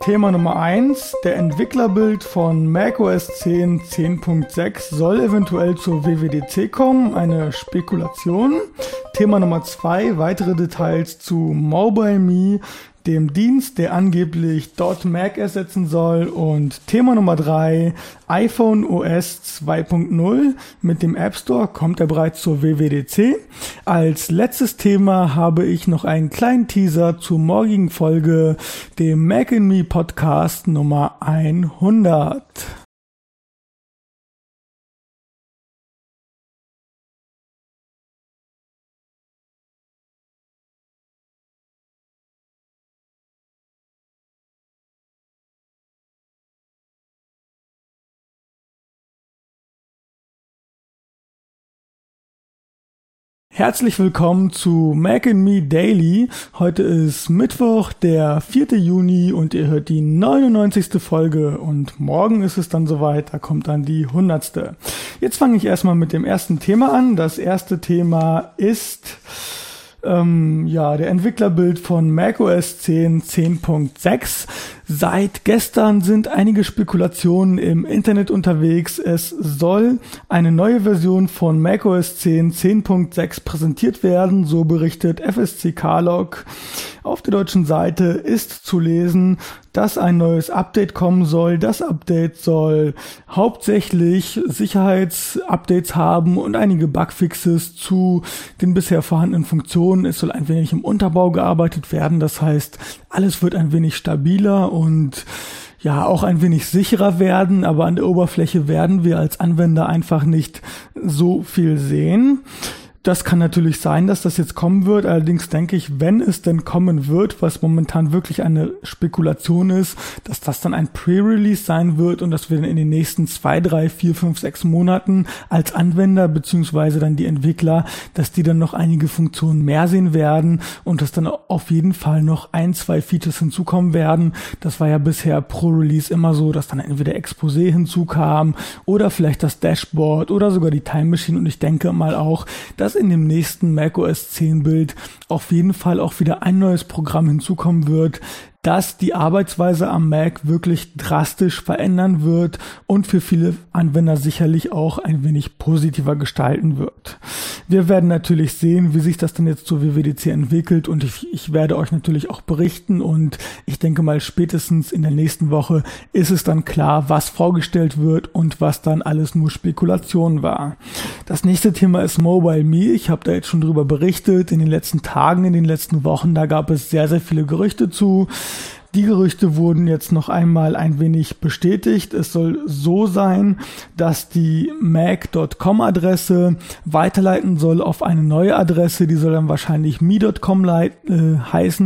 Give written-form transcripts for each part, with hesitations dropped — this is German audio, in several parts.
Thema Nummer 1, der Entwicklerbuild von macOS 10 10.6 soll eventuell zur WWDC kommen, eine Spekulation. Thema Nummer 2, weitere Details zu MobileMe, dem Dienst, der angeblich .Mac ersetzen soll. Und Thema Nummer 3, iPhone OS 2.0 mit dem App Store, kommt er bereits zur WWDC. Als letztes Thema habe ich noch einen kleinen Teaser zur morgigen Folge, dem Mac and Me Podcast Nummer 100. Herzlich willkommen zu Mac and Me Daily. Heute ist Mittwoch, der 4. Juni und ihr hört die 99. Folge und morgen ist es dann soweit, da kommt dann die 100. Jetzt fange ich erstmal mit dem ersten Thema an. Das erste Thema ist der Entwicklerbuild von macOS 10 10.6. Seit gestern sind einige Spekulationen im Internet unterwegs. Es soll eine neue Version von macOS 10 10.6 präsentiert werden, so berichtet FSCK-Log. Auf der deutschen Seite ist zu lesen, dass ein neues Update kommen soll. Das Update soll hauptsächlich Sicherheitsupdates haben und einige Bugfixes zu den bisher vorhandenen Funktionen. Es soll ein wenig im Unterbau gearbeitet werden. Das heißt, alles wird ein wenig stabiler und ja, auch ein wenig sicherer werden, aber an der Oberfläche werden wir als Anwender einfach nicht so viel sehen. Das kann natürlich sein, dass das jetzt kommen wird. Allerdings denke ich, wenn es denn kommen wird, was momentan wirklich eine Spekulation ist, dass das dann ein Pre-Release sein wird und dass wir dann in den nächsten 2, 3, 4, 5, 6 Monaten als Anwender beziehungsweise dann die Entwickler, dass die dann noch einige Funktionen mehr sehen werden und dass dann auf jeden Fall noch 1, 2 Features hinzukommen werden. Das war ja bisher pro Release immer so, dass dann entweder Exposé hinzukam oder vielleicht das Dashboard oder sogar die Time Machine und ich denke mal auch, dass in dem nächsten macOS 10 Bild auf jeden Fall auch wieder ein neues Programm hinzukommen wird, das die Arbeitsweise am Mac wirklich drastisch verändern wird und für viele Anwender sicherlich auch ein wenig positiver gestalten wird. Wir werden natürlich sehen, wie sich das dann jetzt zur WWDC entwickelt und ich werde euch natürlich auch berichten und ich denke mal spätestens in der nächsten Woche ist es dann klar, was vorgestellt wird und was dann alles nur Spekulation war. Das nächste Thema ist MobileMe. Ich habe da jetzt schon drüber berichtet in den letzten Tagen, in den letzten Wochen, da gab es sehr, sehr viele Gerüchte zu. Die Gerüchte wurden jetzt noch einmal ein wenig bestätigt. Es soll so sein, dass die mac.com-Adresse weiterleiten soll auf eine neue Adresse. Die soll dann wahrscheinlich me.com heißen.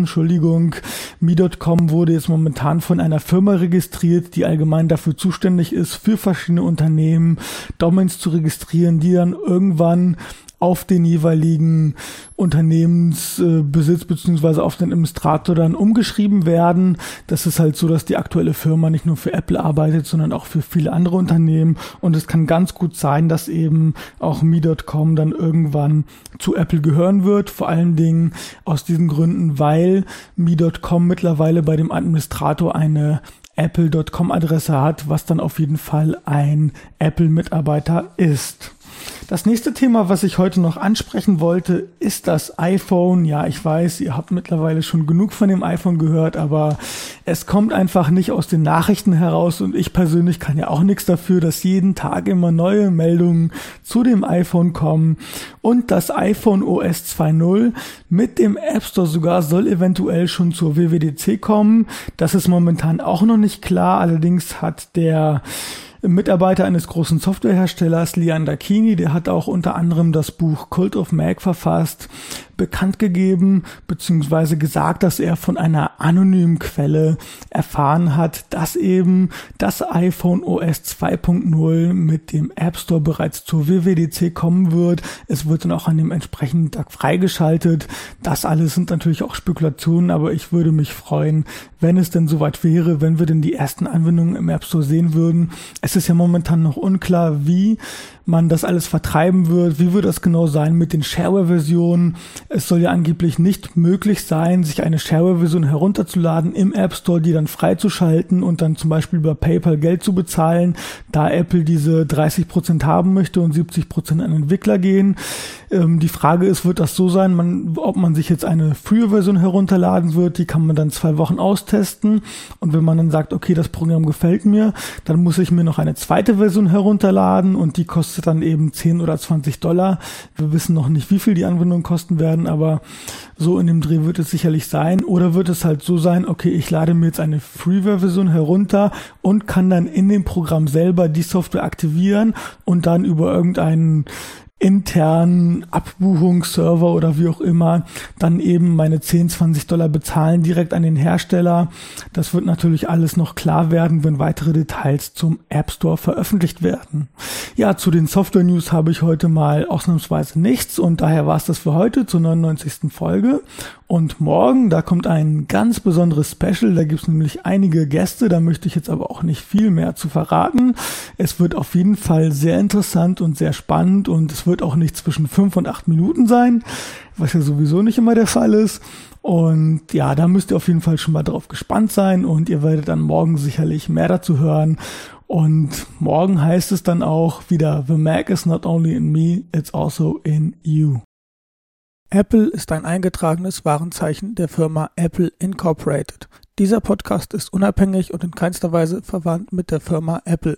Me.com wurde jetzt momentan von einer Firma registriert, die allgemein dafür zuständig ist, für verschiedene Unternehmen Domains zu registrieren, die dann irgendwann auf den jeweiligen Unternehmensbesitz beziehungsweise auf den Administrator dann umgeschrieben werden. Das ist halt so, dass die aktuelle Firma nicht nur für Apple arbeitet, sondern auch für viele andere Unternehmen und es kann ganz gut sein, dass eben auch me.com dann irgendwann zu Apple gehören wird, vor allen Dingen aus diesen Gründen, weil me.com mittlerweile bei dem Administrator eine Apple.com-Adresse hat, was dann auf jeden Fall ein Apple-Mitarbeiter ist. Das nächste Thema, was ich heute noch ansprechen wollte, ist das iPhone. Ja, ich weiß, ihr habt mittlerweile schon genug von dem iPhone gehört, aber es kommt einfach nicht aus den Nachrichten heraus und ich persönlich kann ja auch nichts dafür, dass jeden Tag immer neue Meldungen zu dem iPhone kommen und das iPhone OS 2.0 mit dem App Store sogar soll eventuell schon zur WWDC kommen. Das ist momentan auch noch nicht klar, allerdings hat der Mitarbeiter eines großen Softwareherstellers, Leander Keeney, der hat auch unter anderem das Buch Cult of Mac verfasst, bekannt gegeben bzw. gesagt, dass er von einer anonymen Quelle erfahren hat, dass eben das iPhone OS 2.0 mit dem App Store bereits zur WWDC kommen wird. Es wird dann auch an dem entsprechenden Tag freigeschaltet. Das alles sind natürlich auch Spekulationen, aber ich würde mich freuen, wenn es denn soweit wäre, wenn wir denn die ersten Anwendungen im App Store sehen würden. Es ist ja momentan noch unklar, wie man das alles vertreiben wird. Wie wird das genau sein mit den Shareware-Versionen? Es soll ja angeblich nicht möglich sein, sich eine Shareware-Version herunterzuladen im App Store, die dann freizuschalten und dann zum Beispiel über PayPal Geld zu bezahlen, da Apple diese 30% haben möchte und 70% an Entwickler gehen. Die Frage ist, wird das so sein, ob man sich jetzt eine Free-Version herunterladen wird, die kann man dann 2 Wochen austesten und wenn man dann sagt, okay, das Programm gefällt mir, dann muss ich mir noch eine zweite Version herunterladen und die kostet dann eben $10 oder $20. Wir wissen noch nicht, wie viel die Anwendungen kosten werden, aber so in dem Dreh wird es sicherlich sein. Oder wird es halt so sein, okay, ich lade mir jetzt eine Freeware-Version herunter und kann dann in dem Programm selber die Software aktivieren und dann über irgendeinen internen Abbuchungsserver oder wie auch immer dann eben meine $10-20 bezahlen direkt an den Hersteller. Das wird natürlich alles noch klar werden, wenn weitere Details zum App Store veröffentlicht werden. Ja, zu den Software-News habe ich heute mal ausnahmsweise nichts und daher war es das für heute zur 99. Folge. Und morgen, da kommt ein ganz besonderes Special, da gibt es nämlich einige Gäste, da möchte ich jetzt aber auch nicht viel mehr zu verraten. Es wird auf jeden Fall sehr interessant und sehr spannend und es wird auch nicht zwischen 5 und 8 Minuten sein, was ja sowieso nicht immer der Fall ist. Und ja, da müsst ihr auf jeden Fall schon mal drauf gespannt sein und ihr werdet dann morgen sicherlich mehr dazu hören. Und morgen heißt es dann auch wieder, The Mac is not only in me, it's also in you. Apple ist ein eingetragenes Warenzeichen der Firma Apple Incorporated. Dieser Podcast ist unabhängig und in keinster Weise verwandt mit der Firma Apple.